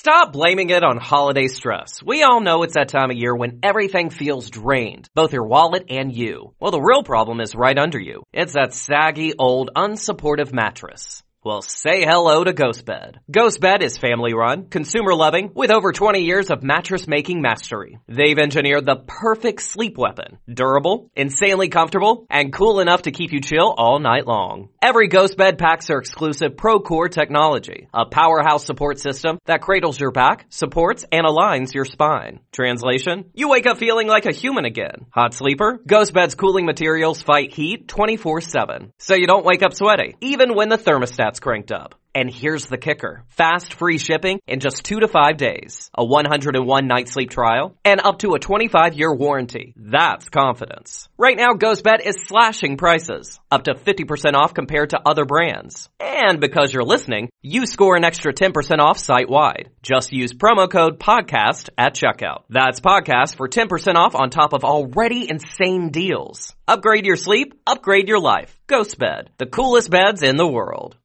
Stop blaming it on holiday stress. We all know it's that time of year when everything feels drained, both your wallet and you. Well, the real problem is right under you. It's that saggy, old, unsupportive mattress. Well, say hello to GhostBed. GhostBed is family-run, consumer-loving, with over 20 years of mattress-making mastery. They've engineered the perfect sleep weapon. Durable, insanely comfortable, and cool enough to keep you chill all night long. Every GhostBed packs their exclusive ProCore technology, a powerhouse support system that cradles your back, supports, and aligns your spine. Translation? You wake up feeling like a human again. Hot sleeper? GhostBed's cooling materials fight heat 24/7, so you don't wake up sweaty, even when the thermostat's cranked up. And here's the kicker. Fast, free shipping in just 2 to 5 days. A 101-night sleep trial. And up to a 25-year warranty. That's confidence. Right now, GhostBed is slashing prices. Up to 50% off compared to other brands. And because you're listening, you score an extra 10% off site-wide. Just use promo code PODCAST at checkout. That's PODCAST for 10% off on top of already insane deals. Upgrade your sleep. Upgrade your life. GhostBed. The coolest beds in the world.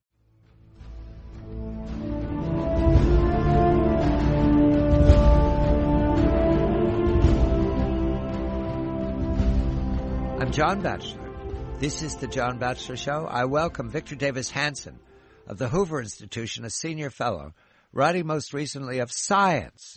I'm John Batchelor. This is the John Batchelor Show. I welcome Victor Davis Hanson of the Hoover Institution, a senior fellow, writing most recently of science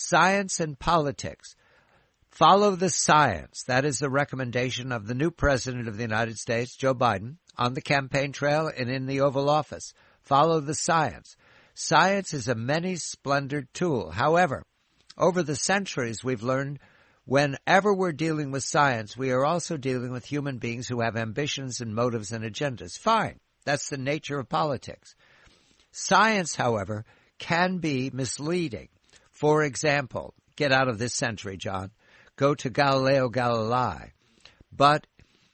and politics. Follow the science. That is the recommendation of the new president of the United States, Joe Biden, on the campaign trail and in the Oval Office. Follow the science. Science is a many-splendored tool. However, over the centuries, we've learned whenever we're dealing with science, we are also dealing with human beings who have ambitions and motives and agendas. Fine. That's the nature of politics. Science, however, can be misleading. For example, get out of this century, John. Go to Galileo Galilei. But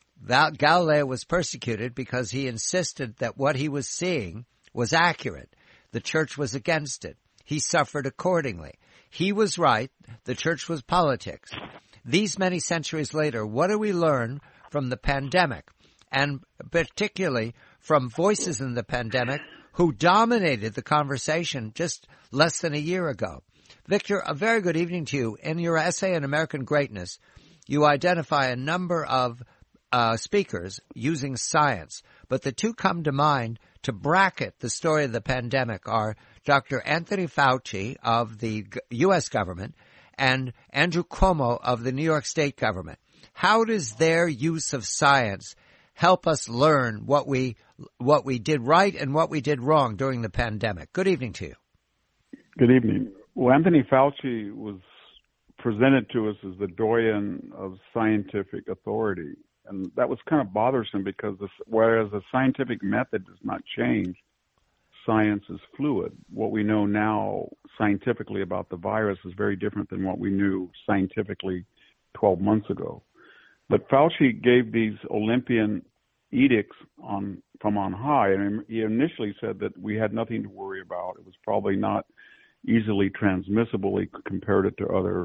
Galileo was persecuted because he insisted that what he was seeing was accurate. The church was against it. He suffered accordingly. He was right. The church was politics. These many centuries later, what do we learn from the pandemic? And particularly from voices in the pandemic who dominated the conversation just less than a year ago. Victor, a very good evening to you. In your essay on American Greatness, you identify a number of speakers using science, but the two come to mind to bracket the story of the pandemic are Dr. Anthony Fauci of the U.S. government and Andrew Cuomo of the New York State government. How does their use of science help us learn what we did right and what we did wrong during the pandemic? Good evening to you. Good evening. Well, Anthony Fauci was presented to us as the doyen of scientific authority. And that was kind of bothersome because whereas the scientific method does not change, science is fluid. What we know now scientifically about the virus is very different than what we knew scientifically 12 months ago. But Fauci gave these Olympian edicts from on high, and he initially said that we had nothing to worry about. It was probably not easily transmissible. He compared it to other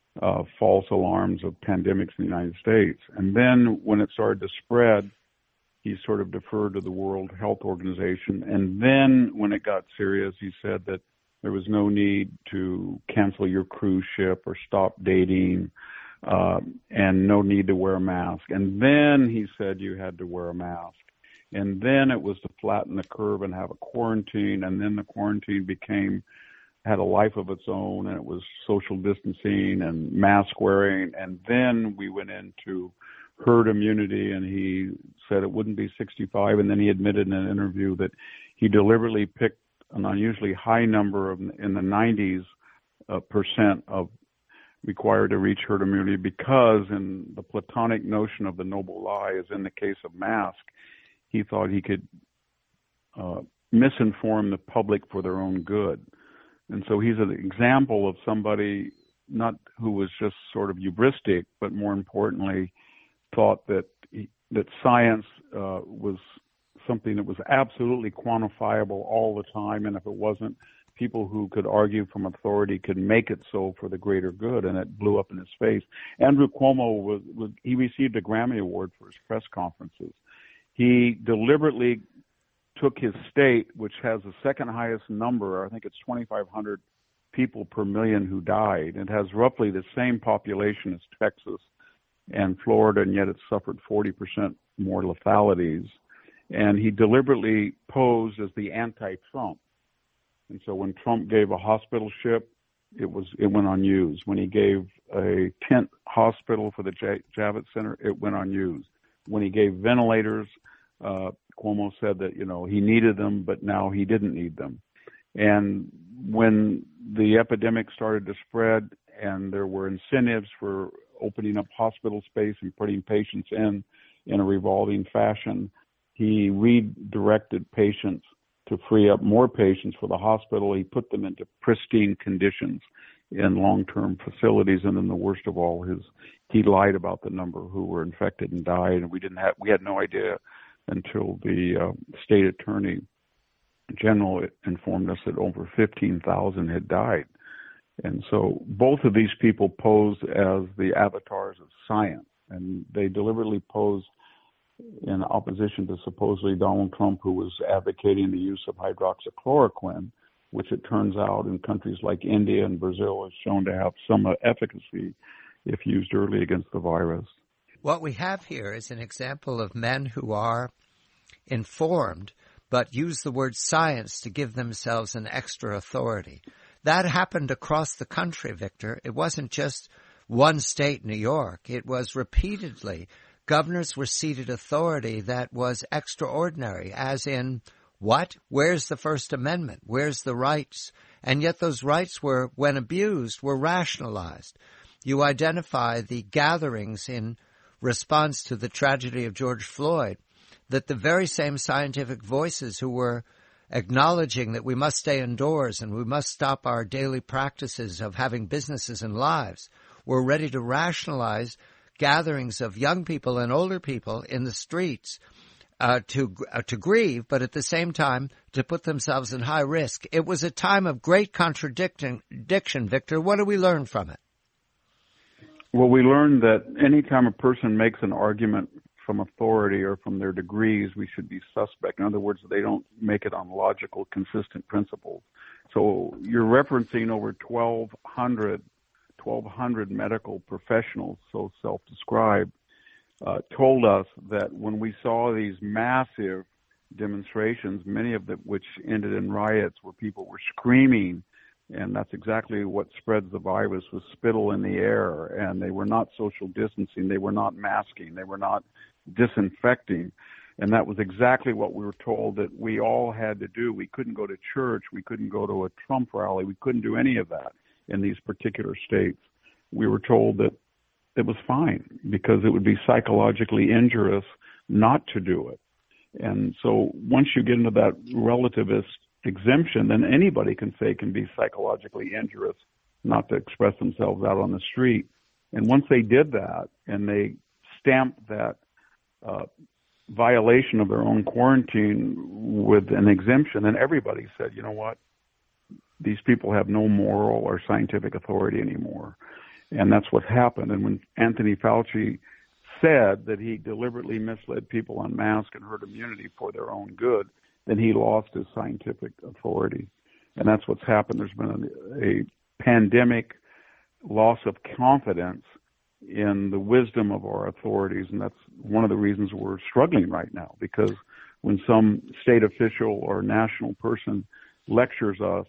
false alarms of pandemics in the United States. And then when it started to spread, he sort of deferred to the World Health Organization. And then when it got serious, he said that there was no need to cancel your cruise ship or stop dating, and no need to wear a mask. And then he said you had to wear a mask. And then it was to flatten the curve and have a quarantine. And then the quarantine had a life of its own, and it was social distancing and mask wearing. And then we went into herd immunity, and he said it wouldn't be 65. And then he admitted in an interview that he deliberately picked an unusually high number in the 90s percent of required to reach herd immunity because in the Platonic notion of the noble lie, as in the case of mask, he thought he could misinform the public for their own good. And so he's an example of somebody not who was just sort of hubristic, but more importantly, thought that science was something that was absolutely quantifiable all the time, and if it wasn't, people who could argue from authority could make it so for the greater good, and it blew up in his face. Andrew Cuomo he received a Grammy Award for his press conferences. He deliberately took his state, which has the second highest number, I think it's 2,500 people per million who died. It has roughly the same population as Texas and Florida, and yet it suffered 40% more lethalities. And he deliberately posed as the anti-Trump. And so when Trump gave a hospital ship, it went unused. When he gave a tent hospital for the Javits Center, it went unused. When he gave ventilators, Cuomo said that, he needed them, but now he didn't need them. And when the epidemic started to spread and there were incentives for opening up hospital space and putting patients in a revolving fashion, he redirected patients to free up more patients for the hospital. He put them into pristine conditions in long-term facilities. And then the worst of all is he lied about the number who were infected and died. And we had no idea until the state attorney general informed us that over 15,000 had died. And so both of these people posed as the avatars of science, and they deliberately posed in opposition to supposedly Donald Trump, who was advocating the use of hydroxychloroquine, which it turns out in countries like India and Brazil is shown to have some efficacy if used early against the virus. What we have here is an example of men who are informed but use the word science to give themselves an extra authority. That happened across the country, Victor. It wasn't just one state, New York. It was repeatedly. Governors were ceded authority that was extraordinary, as in, what? Where's the First Amendment? Where's the rights? And yet those rights were, when abused, were rationalized. You identify the gatherings in response to the tragedy of George Floyd, that the very same scientific voices who were acknowledging that we must stay indoors and we must stop our daily practices of having businesses and lives were ready to rationalize gatherings of young people and older people in the streets to grieve, but at the same time to put themselves in high risk. It was a time of great contradiction, Victor. What do we learn from it? Well, we learned that anytime a person makes an argument from authority or from their degrees, we should be suspect. In other words, they don't make it on logical, consistent principles. So you're referencing over 1,200 medical professionals, so self-described, told us that when we saw these massive demonstrations, many of which ended in riots where people were screaming, and that's exactly what spreads the virus, was spittle in the air, and they were not social distancing, they were not masking, they were not disinfecting. And that was exactly what we were told that we all had to do. We couldn't go to church, we couldn't go to a Trump rally, we couldn't do any of that in these particular states. We were told that it was fine because it would be psychologically injurious not to do it. And so once you get into that relativist exemption, then anybody can say it can be psychologically injurious not to express themselves out on the street. And once they did that and they stamped that violation of their own quarantine with an exemption, then everybody said, you know what, these people have no moral or scientific authority anymore. And that's what happened. And when Anthony Fauci said that he deliberately misled people on mask and herd immunity for their own good, then he lost his scientific authority. And that's what's happened. There's been a pandemic loss of confidence in the wisdom of our authorities, and that's one of the reasons we're struggling right now, because when some state official or national person lectures us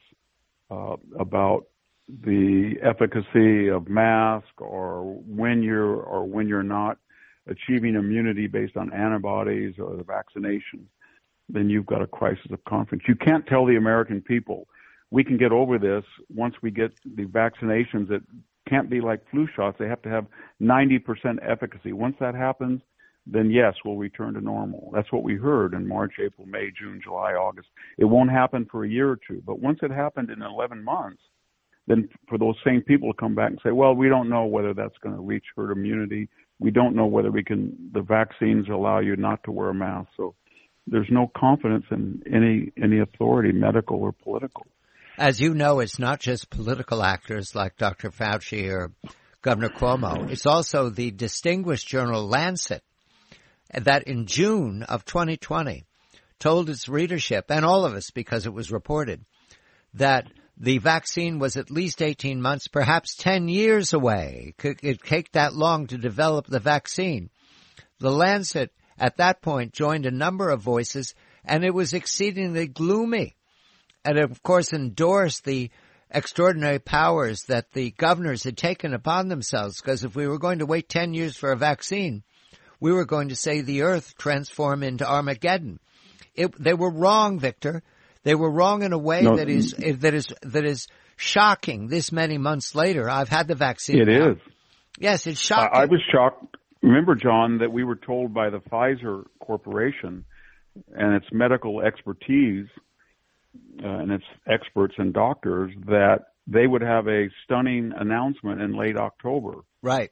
about the efficacy of mask or when you're not achieving immunity based on antibodies or the vaccinations, then you've got a crisis of confidence. You can't tell the American people, we can get over this once we get the vaccinations that can't be like flu shots. They have to have 90% efficacy. Once that happens, then yes, we'll return to normal. That's what we heard in March, April, May, June, July, August. It won't happen for a year or two. But once it happened in 11 months, then for those same people to come back and say, well, we don't know whether that's going to reach herd immunity. We don't know whether the vaccines allow you not to wear a mask. So there's no confidence in any authority, medical or political. As you know, it's not just political actors like Dr. Fauci or Governor Cuomo. It's also the distinguished journal Lancet that in June of 2020 told its readership, and all of us because it was reported, that The vaccine was at least 18 months, perhaps 10 years away. It take that long to develop the vaccine. The Lancet at that point joined a number of voices, and it was exceedingly gloomy. And of course endorsed the extraordinary powers that the governors had taken upon themselves, because if we were going to wait 10 years for a vaccine, we were going to see the earth transform into Armageddon. They were wrong, Victor. They were wrong in a way that is shocking. This many months later, I've had the vaccine. It is. Yes, it's shocking. I was shocked. Remember, John, that we were told by the Pfizer Corporation and its medical expertise and its experts and doctors that they would have a stunning announcement in late October. Right.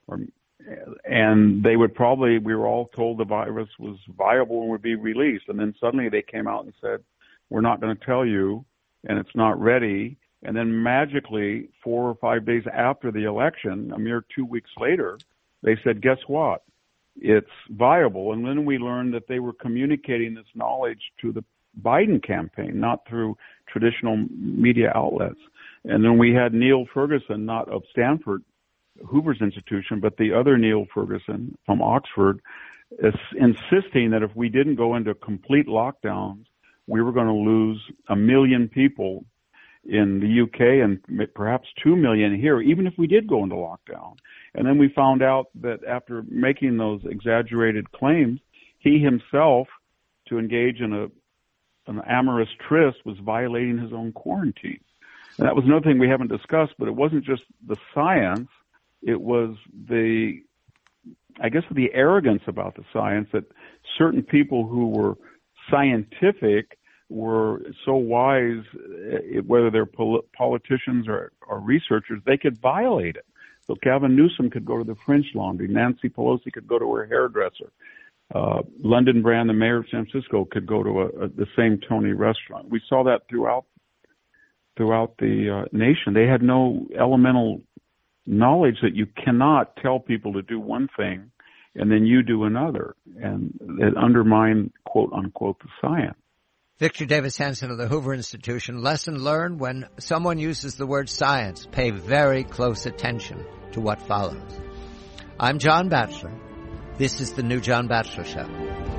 And they would probably, we were all told the virus was viable and would be released. And then suddenly they came out and said, we're not going to tell you, and it's not ready. And then magically, 4 or 5 days after the election, a mere 2 weeks later, they said, guess what? It's viable. And then we learned that they were communicating this knowledge to the Biden campaign, not through traditional media outlets. And then we had Neil Ferguson, not of Stanford, Hoover's institution, but the other Neil Ferguson from Oxford, is insisting that if we didn't go into complete lockdowns, we were going to lose 1 million people in the UK and perhaps 2 million here, even if we did go into lockdown. And then we found out that after making those exaggerated claims, he himself, to engage in an amorous tryst, was violating his own quarantine. And that was another thing we haven't discussed, but it wasn't just the science. It was the arrogance about the science, that certain people who were scientific were so wise, whether they're politicians or researchers, they could violate it. So Gavin Newsom could go to the French Laundry. Nancy Pelosi could go to her hairdresser. London Brand, the mayor of San Francisco, could go to the same Tony restaurant. We saw that throughout the nation. They had no elemental knowledge that you cannot tell people to do one thing and then you do another, and it undermined, quote unquote, the science. Victor Davis Hanson of the Hoover Institution. Lesson learned: when someone uses the word science, pay very close attention to what follows. I'm John Batchelor. This is the New John Batchelor Show.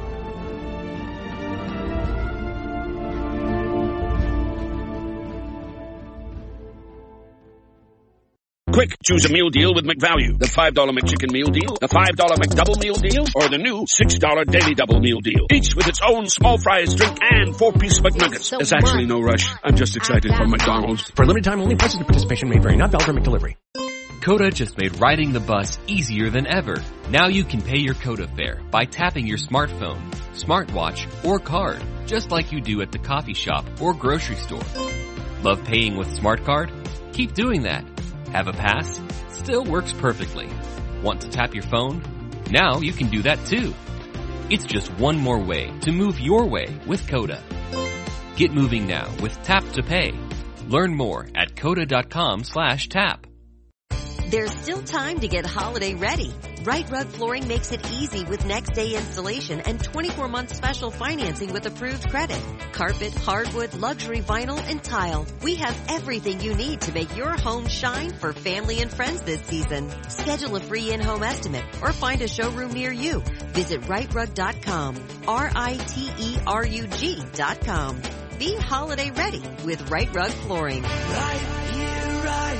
Quick, choose a meal deal with McValue. The $5 McChicken meal deal, the $5 McDouble meal deal, or the new $6 Daily Double meal deal. Each with its own small fries, drink, and 4-piece McNuggets. There's actually no rush. I'm just excited for McDonald's. For a limited time only, prices and participation may vary. Not valid for McDelivery. Coda just made riding the bus easier than ever. Now you can pay your Coda fare by tapping your smartphone, smartwatch, or card, just like you do at the coffee shop or grocery store. Love paying with Smart Card? Keep doing that. Have a pass? Still works perfectly. Want to tap your phone? Now you can do that too. It's just one more way to move your way with Coda. Get moving now with Tap to Pay. Learn more at coda.com/tap. There's still time to get holiday ready. Right Rug Flooring makes it easy with next day installation and 24-month special financing with approved credit. Carpet, hardwood, luxury vinyl, and tile. We have everything you need to make your home shine for family and friends this season. Schedule a free in-home estimate or find a showroom near you. Visit rightrug.com. RITERUG.com. Be holiday ready with Right Rug Flooring. Right here, right